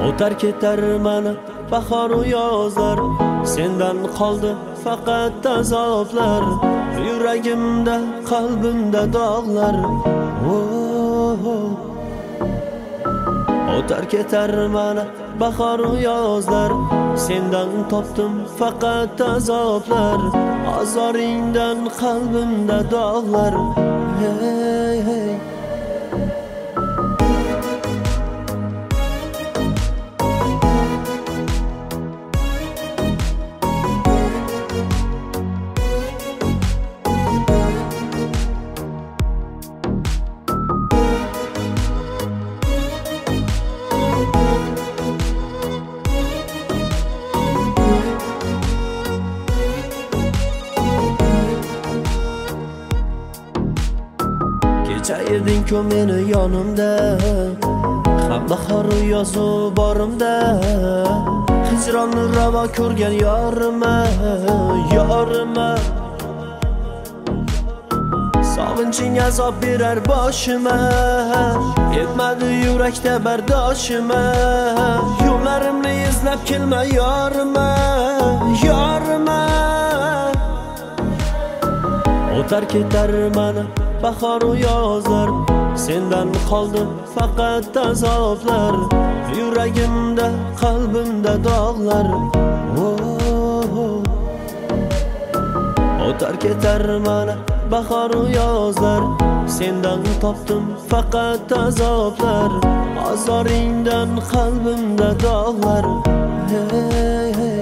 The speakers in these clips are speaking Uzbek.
O'tar ketar mana bahor u yozlar, sendan qoldi faqat azoblar. Yuragimda, qalbimda dog'lar. O'tar ketar mana bahor u yozlar, sendan topdim faqat azoblar. Azoringdan qalbimda dog'lar. Hey hey. Kecha eding-ku meni yonimda, ham bahor yozu borimda. Hijronni ravo ko'rgan yorima, yorima. Sog'inching azob berar boshima, yetmadi yurakda bardoshima. Yo'llarimni izlab kelma yorima, yorima. O'tar ketar mana bahor u yozlar, sendan qoldi faqat azoblar. Yuragimda, qalbimda dog'lar. O'tar ketar mana bahor u yozlar, sendan topdim faqat azoblar. Azoringdan qalbimda dog'lar. Hey hey.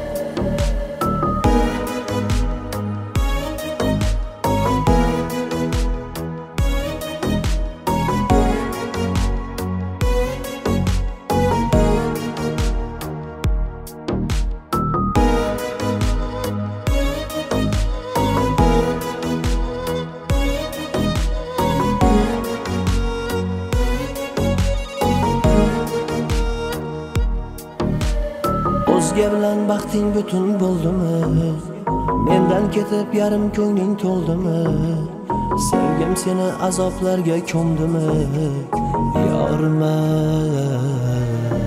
O'zga bilan baxting butun bo'ldimi? Mendan ketib yarim ko'ngling to'ldimi? Sevgim seni azoblarga ko'mdimi? Yorima.